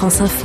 France Info.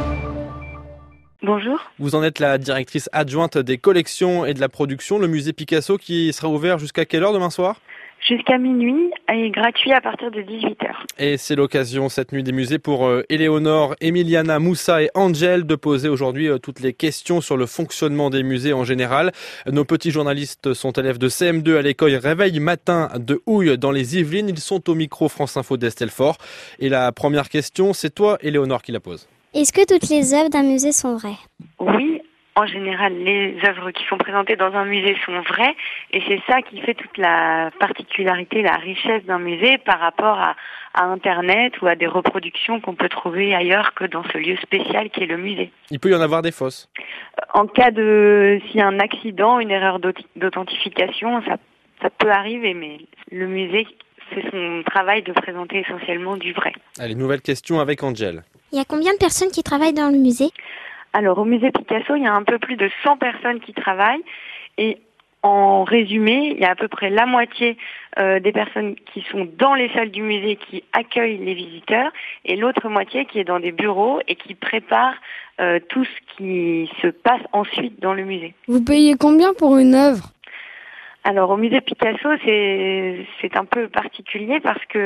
Bonjour. Vous en êtes la directrice adjointe des collections et de la production. Le musée Picasso qui sera ouvert jusqu'à quelle heure demain soir ? Jusqu'à minuit et gratuit à partir de 18h. Et c'est l'occasion cette nuit des musées pour Éléonore, Emiliana, Moussa et Angel de poser aujourd'hui toutes les questions sur le fonctionnement des musées en général. Nos petits journalistes sont élèves de CM2 à l'école Réveil Matin de Houille dans les Yvelines. Ils sont au micro France Info d'Estelle Faure. Et la première question, c'est toi Éléonore qui la pose. Est-ce que toutes les œuvres d'un musée sont vraies ? Oui, en général, les œuvres qui sont présentées dans un musée sont vraies et c'est ça qui fait toute la particularité, la richesse d'un musée par rapport à Internet ou à des reproductions qu'on peut trouver ailleurs que dans ce lieu spécial qui est le musée. Il peut y en avoir des fausses. En cas s'il y a un accident, une erreur d'authentification, ça peut arriver, mais le musée, c'est son travail de présenter essentiellement du vrai. Allez, nouvelle question avec Angel. Il y a combien de personnes qui travaillent dans le musée ? Alors, au musée Picasso, il y a un peu plus de 100 personnes qui travaillent et en résumé, il y a à peu près la moitié des personnes qui sont dans les salles du musée qui accueillent les visiteurs et l'autre moitié qui est dans des bureaux et qui prépare tout ce qui se passe ensuite dans le musée. Vous payez combien pour une œuvre ? Alors au musée Picasso, c'est un peu particulier parce que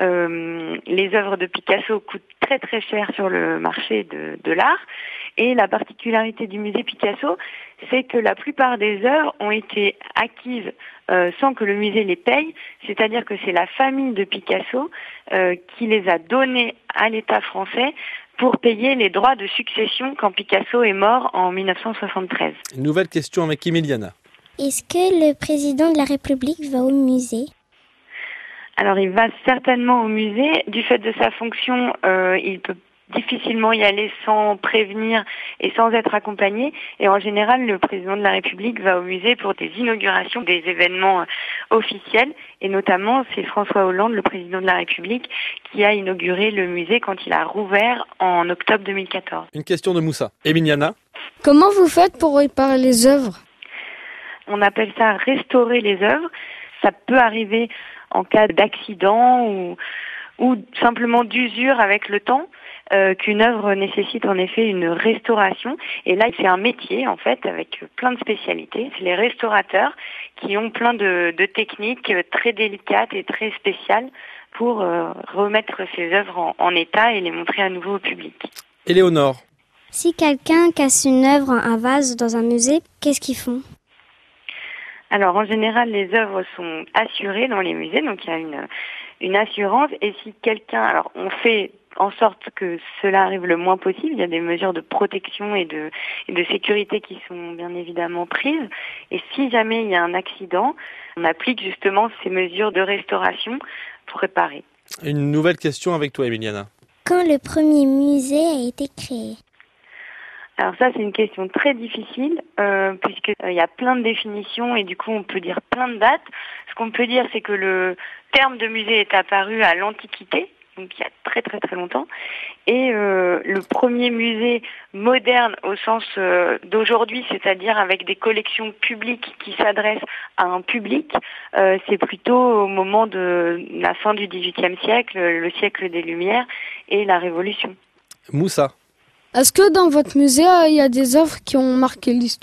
les œuvres de Picasso coûtent très très cher sur le marché de l'art. Et la particularité du musée Picasso, c'est que la plupart des œuvres ont été acquises sans que le musée les paye. C'est-à-dire que c'est la famille de Picasso qui les a données à l'État français pour payer les droits de succession quand Picasso est mort en 1973. Nouvelle question avec Emiliana. Est-ce que le président de la République va au musée ? Alors, il va certainement au musée. Du fait de sa fonction, il peut difficilement y aller sans prévenir et sans être accompagné. Et en général, le président de la République va au musée pour des inaugurations, des événements officiels. Et notamment, c'est François Hollande, le président de la République, qui a inauguré le musée quand il a rouvert en octobre 2014. Une question de Moussa. Emiliana. Comment vous faites pour réparer les œuvres ? On appelle ça restaurer les œuvres. Ça peut arriver en cas d'accident ou simplement d'usure avec le temps, qu'une œuvre nécessite en effet une restauration. Et là, c'est un métier en fait avec plein de spécialités. C'est les restaurateurs qui ont plein de techniques très délicates et très spéciales pour remettre ces œuvres en état et les montrer à nouveau au public. Éléonore. Si quelqu'un casse une œuvre, un vase dans un musée, qu'est-ce qu'ils font ? Alors en général, les œuvres sont assurées dans les musées, donc il y a une assurance. Et si alors on fait en sorte que cela arrive le moins possible, il y a des mesures de protection et de sécurité qui sont bien évidemment prises. Et si jamais il y a un accident, on applique justement ces mesures de restauration pour réparer. Une nouvelle question avec toi, Emiliana. Quand le premier musée a été créé ? Alors ça, c'est une question très difficile puisqu'il y a plein de définitions et du coup, on peut dire plein de dates. Ce qu'on peut dire, c'est que le terme de musée est apparu à l'Antiquité, donc il y a très très très longtemps. Et le premier musée moderne au sens d'aujourd'hui, c'est-à-dire avec des collections publiques qui s'adressent à un public, c'est plutôt au moment de la fin du XVIIIe siècle, le siècle des Lumières et la Révolution. Moussa. Est-ce que dans votre musée, il y a des œuvres qui ont marqué l'histoire ?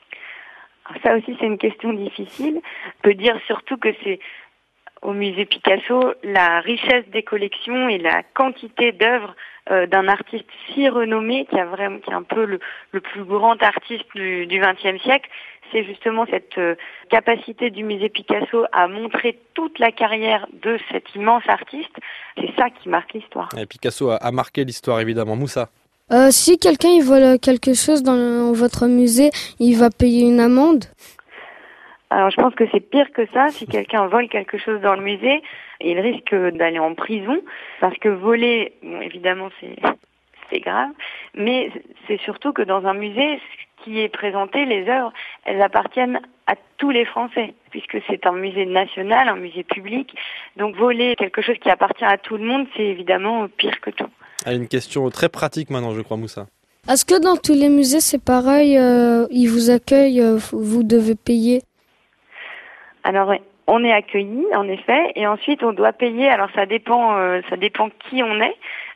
Ça aussi, c'est une question difficile. On peut dire surtout que c'est au musée Picasso la richesse des collections et la quantité d'œuvres d'un artiste si renommé qui est un peu le plus grand artiste du XXe siècle. C'est justement cette capacité du musée Picasso à montrer toute la carrière de cet immense artiste. C'est ça qui marque l'histoire. Et Picasso a marqué l'histoire, évidemment. Moussa. Si quelqu'un il vole quelque chose dans votre musée, il va payer une amende ? Alors je pense que c'est pire que ça. Si quelqu'un vole quelque chose dans le musée, il risque d'aller en prison parce que voler, bon, évidemment c'est grave, mais c'est surtout que dans un musée, ce qui est présenté, les œuvres, elles appartiennent à tous les Français puisque c'est un musée national, un musée public. Donc voler quelque chose qui appartient à tout le monde, c'est évidemment pire que tout. Une question très pratique maintenant, je crois, Moussa. Est-ce que dans tous les musées, c'est pareil, ils vous accueillent, vous devez payer ? Alors, on est accueilli, en effet, et ensuite on doit payer. Alors, ça dépend qui on est.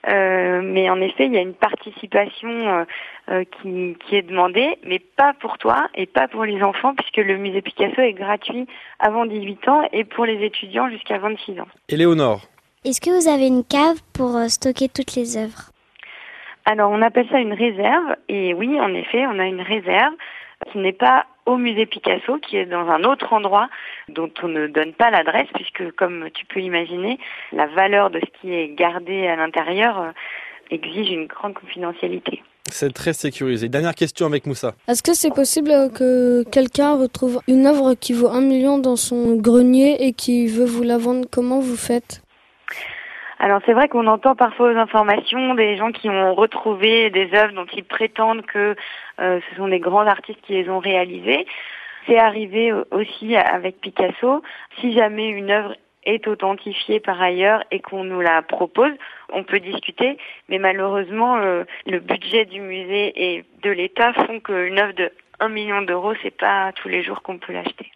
Mais en effet, il y a une participation qui est demandée, mais pas pour toi et pas pour les enfants, puisque le musée Picasso est gratuit avant 18 ans et pour les étudiants jusqu'à 26 ans. Éléonore. Est-ce que vous avez une cave pour stocker toutes les œuvres? Alors, on appelle ça une réserve, et oui, en effet, on a une réserve qui n'est pas au musée Picasso, qui est dans un autre endroit dont on ne donne pas l'adresse, puisque, comme tu peux l'imaginer, la valeur de ce qui est gardé à l'intérieur exige une grande confidentialité. C'est très sécurisé. Dernière question avec Moussa. Est-ce que c'est possible que quelqu'un retrouve une œuvre qui vaut 1 million dans son grenier et qui veut vous la vendre? Comment vous faites? Alors c'est vrai qu'on entend parfois aux informations des gens qui ont retrouvé des œuvres dont ils prétendent que ce sont des grands artistes qui les ont réalisées. C'est arrivé aussi avec Picasso. Si jamais une œuvre est authentifiée par ailleurs et qu'on nous la propose, on peut discuter, mais malheureusement le budget du musée et de l'État font qu'une œuvre de 1 million d'euros, c'est pas tous les jours qu'on peut l'acheter.